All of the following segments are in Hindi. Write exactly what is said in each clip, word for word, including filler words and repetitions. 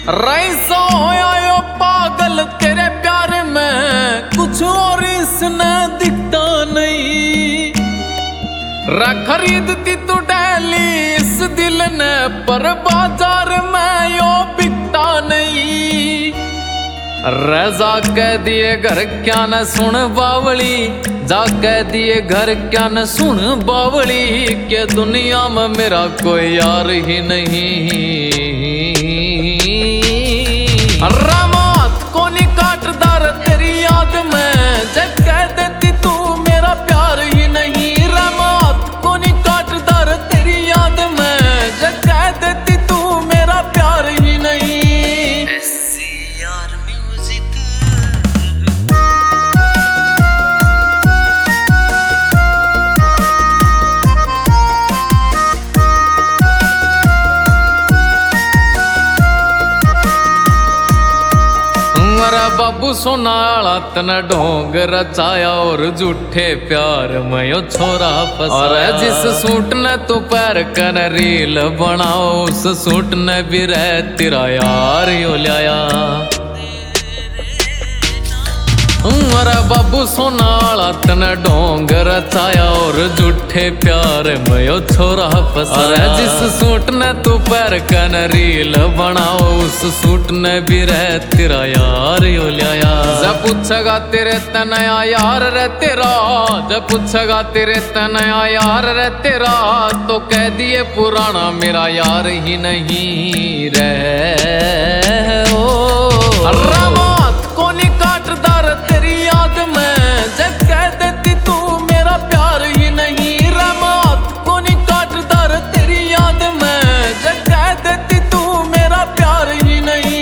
रईसा होया यो पागल तेरे प्यार में, कुछ और इसने दिखता नहीं। रा खरीदती तू डेली इस दिल ने, पर बाजार में यो बिकता नहीं। रे जा कह दिए घर क्या न सुन बावली, जा कह दिए घर क्या न सुन बावली, के दुनिया में मेरा कोई यार ही नहीं। रामात को नहीं काटदार तेरी याद में, जब कह देती तू मेरा प्यार ही नहीं। रामात को नहीं काटदार तेरी याद में, जब कह देती तू मेरा प्यार ही नहीं। बाबू सोनाला तना ढोंग रचाया, और झूठे प्यार में यो छोरा फसा। और जिस सूट ने तू पैर कर रील बनाओ, उस सूट ने भी रह तेरा यार यो लाया। अरे बाबू सोनाला तना ढोंग रचाया, और झूठे प्यार में यो छोरा फसा। अरे जिस सूट ने तू पैर कर रील बनाओ, उस सूट ने भी रह तेरा यार यो लाया। जब पूछेगा तेरे तनया यार रे तेरा, जब पूछेगा तेरे तनया यार रे तेरा, तो कह दिए पुराना मेरा यार ही नहीं रे। ओ रामात को नहीं काटदार तेरी याद में, जब कह देती तू मेरा प्यार ही नहीं। रामात को नहीं काटदार तेरी याद में, जब कह देती तू मेरा प्यार ही नहीं।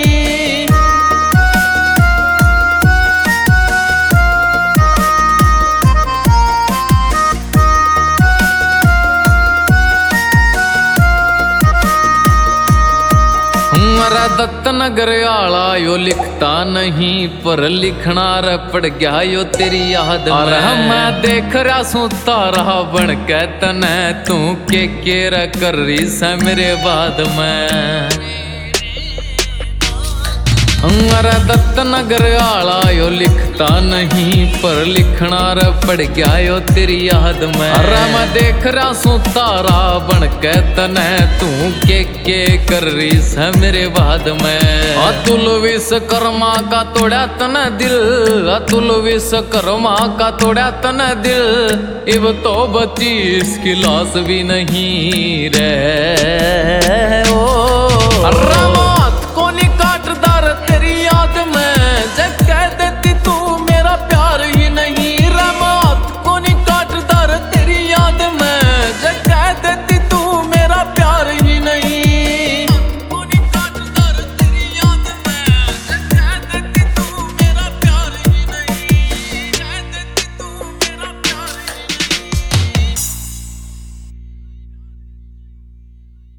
हमारा दत्त नगर आला यो लिखता नहीं, पर लिखना रे पड़ गया यो तेरी याद में। और मैं देख रहा सू तारा बन के तने, तू के के रे कर रही से मेरे बाद में। हमारा दत्त नगर आला यो लिखता नहीं, पर लिखना रे पड़ गया यो तेरी याद में। अरे मैं देख रहा सू तारा बन के तने, तू के के कर रही से मेरे बाद में। अतुल विश्वकर्मा का तोड़ा तने दिल, अतुल विश्वकर्मा का तोड़ा तने दिल, इब तो बची इसकी लाश भी नहीं रे। ओ रामा